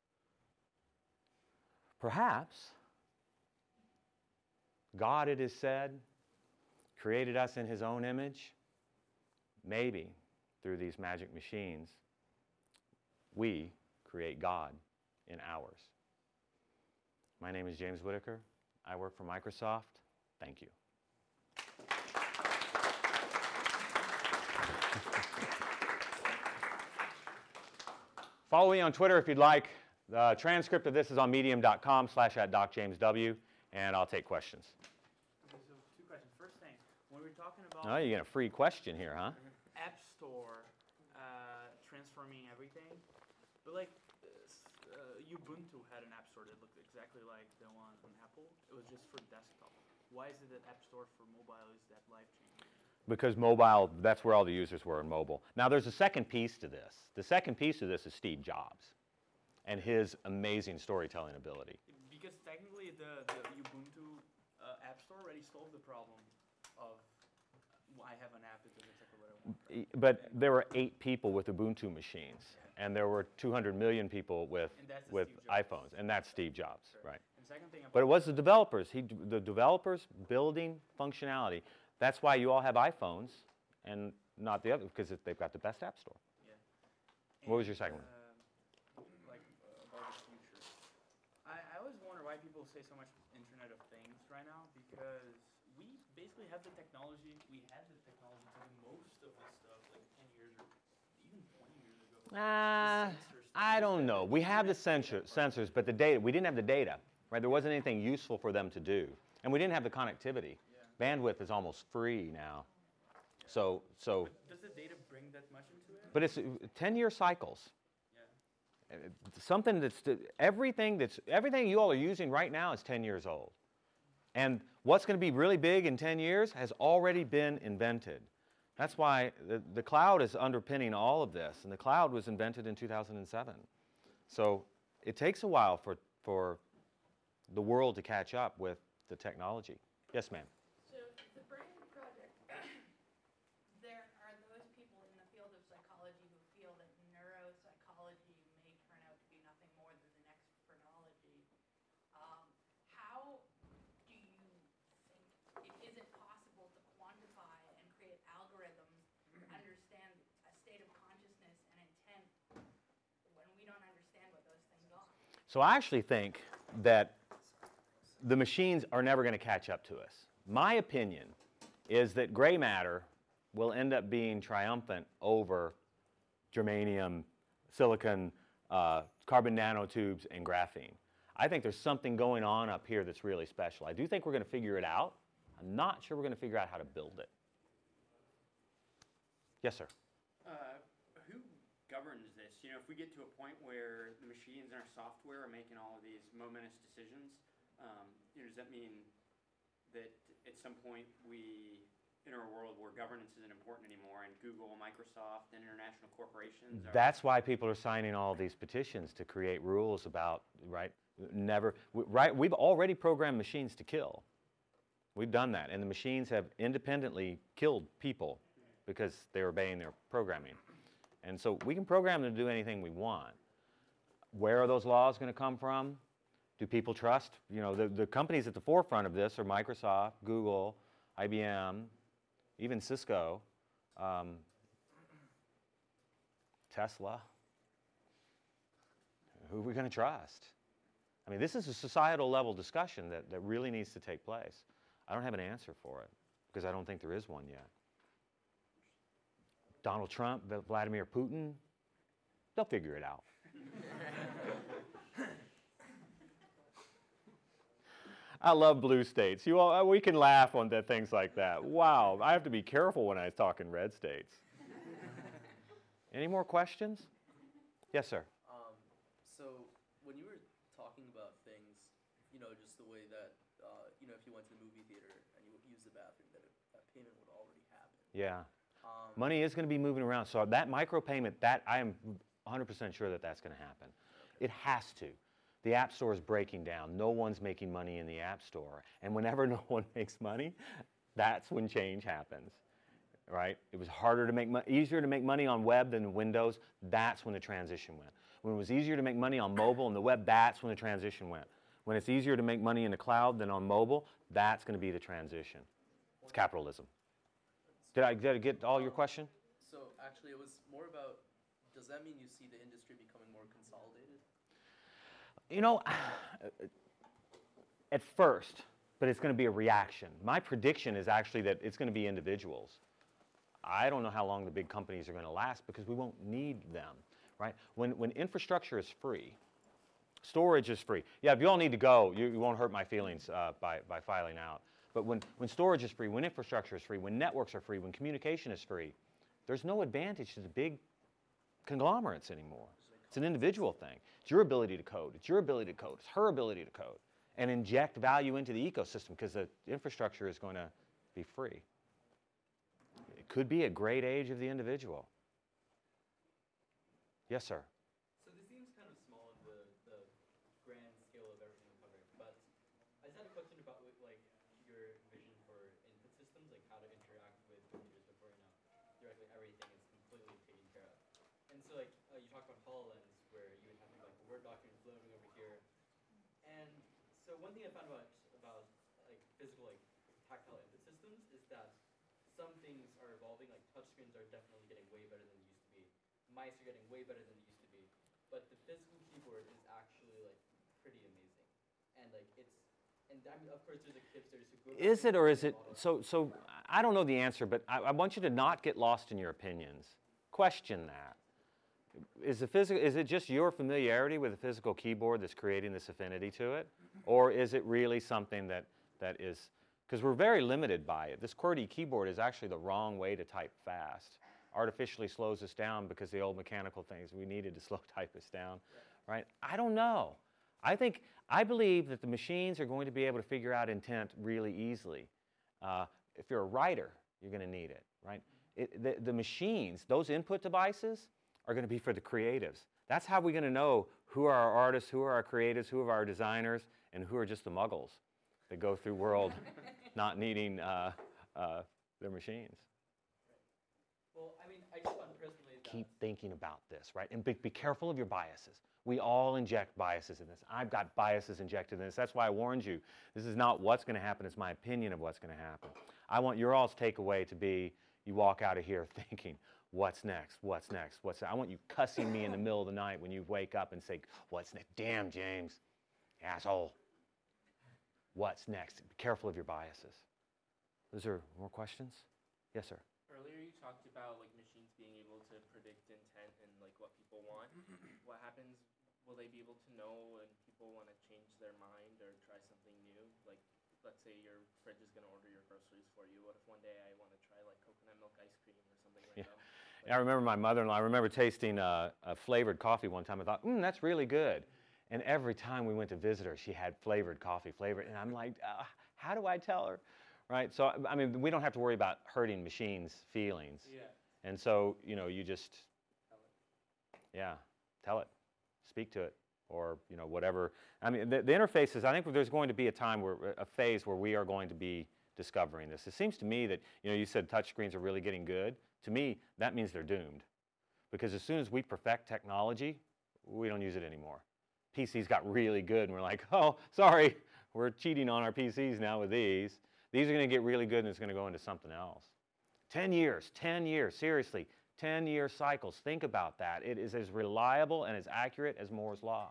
Perhaps God, it is said, created us in His own image. Maybe through these magic machines, we create God in ours. My name is James Whitaker. I work for Microsoft. Thank you. Follow me on Twitter if you'd like. The transcript of this is on medium.com slash at docjamesw, and I'll take questions. Okay, so two questions. First thing, when we're talking about Oh, you get a free question here, huh? App Store uh, transforming everything, but like uh, s- uh, Ubuntu had an App Store that looked exactly like the one on Apple. It was just for desktop. Why is it that App Store for mobile is that life-changing? Because mobile, that's where all the users were in mobile. Now, there's a second piece to this. The second piece of this is Steve Jobs and his amazing storytelling ability. Because technically the, the Ubuntu uh, App Store already solved the problem of uh, I have an app that does exactly what I want. Right? But there were eight people with Ubuntu machines, and there were two hundred million people with, And that's the with Steve Jobs. iPhones, and that's Steve Jobs, Sure. right? And second thing about But it was the developers, he, the developers building functionality. That's why you all have iPhones and not the other, because they've got the best app store. yeah. What was And, your second one? um, like uh, about the future. I, I always wonder why people say so much Internet of Things right now, because we basically have the technology, we had the technology to do most of this stuff like ten years or even twenty years ago. Ah, The sensor I don't know. We have the sensor, sensors, but the data, we didn't have the data, right? There wasn't anything useful for them to do. And we didn't have the connectivity. Yeah. Bandwidth is almost free now. So, so, But does the data bring that much into it? but it's ten-year cycles. Yeah. Uh, Something that's, everything that's, everything you all are using right now is ten years old. And what's going to be really big in ten years has already been invented. That's why the, the cloud is underpinning all of this, and the cloud was invented in two thousand seven. So it takes a while for, for the world to catch up with the technology. Yes, ma'am. So the brain project, there are those people in the field of psychology who feel that neuropsychology may turn out to be nothing more than the next phrenology. Um, how do you think, it, is it possible to quantify and create algorithms, understand a state of consciousness and intent when we don't understand what those things are? So I actually think that the machines are never going to catch up to us. My opinion is that gray matter will end up being triumphant over germanium, silicon, uh, carbon nanotubes, and graphene. I think there's something going on up here that's really special. I do think we're going to figure it out. I'm not sure we're going to figure out how to build it. Yes, sir. Uh, who governs this? You know, if we get to a point where the machines and our software are making all of these momentous decisions, um, you know, does that mean that at some point we enter a world where governance isn't important anymore and Google, Microsoft, and international corporations are... That's why people are signing all these petitions to create rules about, right, never, right, we've already programmed machines to kill. We've done that, and the machines have independently killed people because they're obeying their programming. And so we can program them to do anything we want. Where are those laws going to come from? Do people trust? You know, the, the companies at the forefront of this are Microsoft, Google, I B M, even Cisco, um, Tesla. Who are we going to trust? I mean, this is a societal level discussion that, that really needs to take place. I don't have an answer for it because I don't think there is one yet. Donald Trump, Vladimir Putin, they'll figure it out. I love blue states. You all, we can laugh on the things like that. Wow, I have to be careful when I talk in red states. Any more questions? Yes, sir. Um, so when you were talking about things, you know, just the way that, uh, you know, if you went to the movie theater and you used the bathroom, that a, a payment would already happen. Yeah. Um, Money is going to be moving around. So that micropayment, that I am one hundred percent sure that that's going to happen. It has to. The App Store is breaking down. No one's making money in the App Store. And whenever no one makes money, that's when change happens, right? It was harder to make mo- easier to make money on web than Windows. That's when the transition went. When it was easier to make money on mobile and the web, that's when the transition went. When it's easier to make money in the cloud than on mobile, that's going to be the transition. It's capitalism. Did I, did I get all your question? So actually, it was more about, does that mean you see the industry becoming more consolidated? You know, at first, but it's going to be a reaction. My prediction is actually that it's going to be individuals. I don't know how long the big companies are going to last because we won't need them, right? When, when infrastructure is free, storage is free. Yeah, if you all need to go, you, you won't hurt my feelings uh, by, by filing out. But when, when storage is free, when infrastructure is free, when networks are free, when communication is free, there's no advantage to the big conglomerates anymore. It's an individual thing. It's your ability to code. It's your ability to code. It's her ability to code and inject value into the ecosystem because the infrastructure is going to be free. It could be a great age of the individual. Yes, sir. So this seems kind of small in the, the grand scale of everything we're covering, but I just had a question about like your vision for input systems, like how to interact with computers before you know directly everything is completely taken care of. And so like uh, you talked about HoloLens, where you would have like a Word document floating over here. And so one thing I found about about like physical like tactile input systems is that some things are evolving. Like touchscreens are definitely getting way better than they used to be. Mice are getting way better than they used to be. But the physical keyboard is actually like pretty amazing. And like it's and I mean, of course there's like hipsters who go Is it or is it? So, so I don't know the answer, but I, I want you to not get lost in your opinions. Question that. is the physical, is it just your familiarity with the physical keyboard that's creating this affinity to it? Or is it really something that, that is, because we're very limited by it. This QWERTY keyboard is actually the wrong way to type fast. Artificially slows us down because the old mechanical things, we needed to slow type us down, right? I don't know. I think, I believe that the machines are going to be able to figure out intent really easily. Uh, if you're a writer, you're going to need it, right? It, the, the machines, those input devices, are going to be for the creatives. That's how we're going to know who are our artists, who are our creatives, who are our designers, and who are just the muggles that go through world not needing uh, uh, their machines. Well, I mean, I just found personally that Keep thinking about this, right? And be, be careful of your biases. We all inject biases in this. I've got biases injected in this. That's why I warned you. This is not what's going to happen. It's my opinion of what's going to happen. I want your all's takeaway to be, you walk out of here thinking, what's next? What's next? What's I want you cussing me in the middle of the night when you wake up and say, what's next? Damn, James, asshole. What's next? Be careful of your biases. Is there more questions? Yes, sir. Earlier you talked about like machines being able to predict intent and like what people want. What happens, will they be able to know when people want to change their mind or try something new? Like, let's say your fridge is going to order your groceries for you. What if one day I want to try like coconut milk ice cream or something Yeah. like that? Like, I remember my mother-in-law, I remember tasting uh, a flavored coffee one time. I thought, mm, that's really good. And every time we went to visit her, she had flavored coffee, flavored. And I'm like, uh, how do I tell her? Right? So, I mean, we don't have to worry about hurting machines' feelings. yeah. And so, you know, you just, Tell it. yeah, tell it, speak to it, or, you know, whatever. I mean, the, the interfaces, I think there's going to be a time where, a phase where we are going to be discovering this. It seems to me that, you know, you said touchscreens are really getting good. To me, that means they're doomed. Because as soon as we perfect technology, we don't use it anymore. P Cs got really good, and we're like, oh, sorry, we're cheating on our P Cs now with these. These are going to get really good, and it's going to go into something else. ten years, ten years, seriously, ten-year cycles. Think about that. It is as reliable and as accurate as Moore's Law.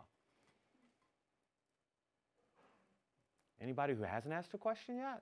Anybody who hasn't asked a question yet?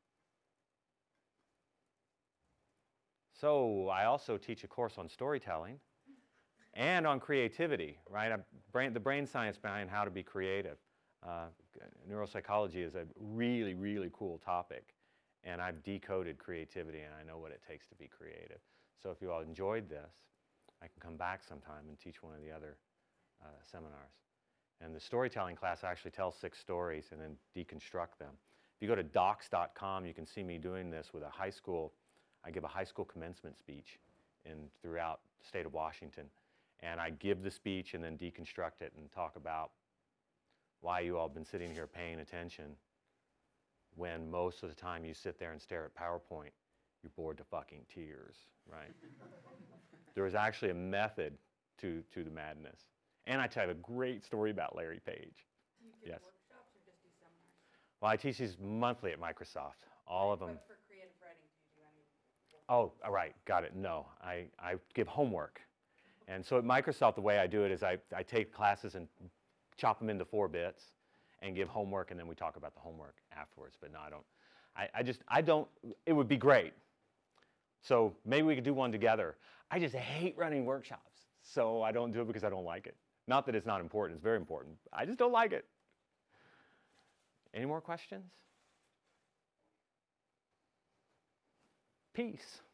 So I also teach a course on storytelling and on creativity, right? I brain, the brain science behind how to be creative. Uh, neuropsychology is a really, really cool topic, and I've decoded creativity, and I know what it takes to be creative. So if you all enjoyed this, I can come back sometime and teach one of the other uh, seminars. And the storytelling class actually tells six stories and then deconstruct them. If you go to docs dot com, you can see me doing this with a high school. I give a high school commencement speech in throughout the state of Washington. And I give the speech and then deconstruct it and talk about why you all have been sitting here paying attention when most of the time you sit there and stare at PowerPoint, you're bored to fucking tears, right? There was actually a method to, to the madness. And I tell you a great story about Larry Page. Do you give Yes. workshops or just do seminars? Well, I teach these monthly at Microsoft, all of them. But for creative writing, do you do any? Oh, all right, got it. No, I, I give homework. And so at Microsoft, the way I do it is I, I take classes and chop them into four bits and give homework, and then we talk about the homework afterwards. But no, I don't. I, I just, I don't, it would be great. So maybe we could do one together. I just hate running workshops, so I don't do it because I don't like it. Not that it's not important, it's very important. I just don't like it. Any more questions? Peace.